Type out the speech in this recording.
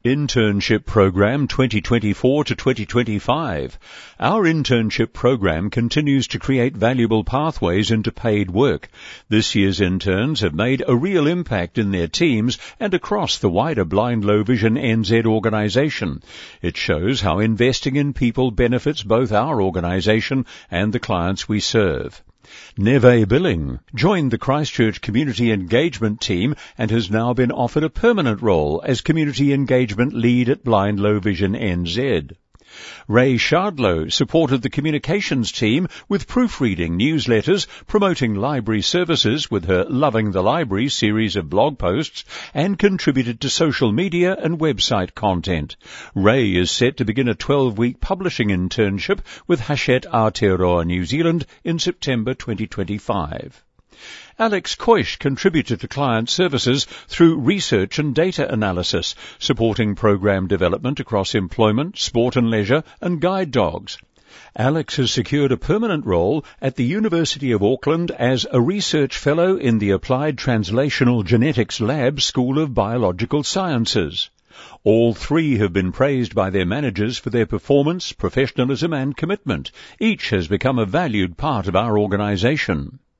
Internship Program 2024 to 2025. Our internship program continues to create valuable pathways into paid work. This year's interns have made a real impact in their teams and across the wider Blind Low Vision NZ organisation. It shows how investing in people benefits both our organisation and the clients we serve. Neve Billing joined the Christchurch Community Engagement team and has now been offered a permanent role as Community Engagement Lead at Blind Low Vision NZ. Ray Shardlow supported the communications team with proofreading newsletters, promoting library services with her Loving the Library series of blog posts, and contributed to social media and website content. Ray is set to begin a 12-week publishing internship with Hachette Aotearoa New Zealand in September 2025. Alex Koish contributed to client services through research and data analysis, supporting program development across employment, sport and leisure, and guide dogs. Alex has secured a permanent role at the University of Auckland as a research fellow in the Applied Translational Genetics Lab School of Biological Sciences. All three have been praised by their managers for their performance, professionalism and commitment. Each has become a valued part of our organisation.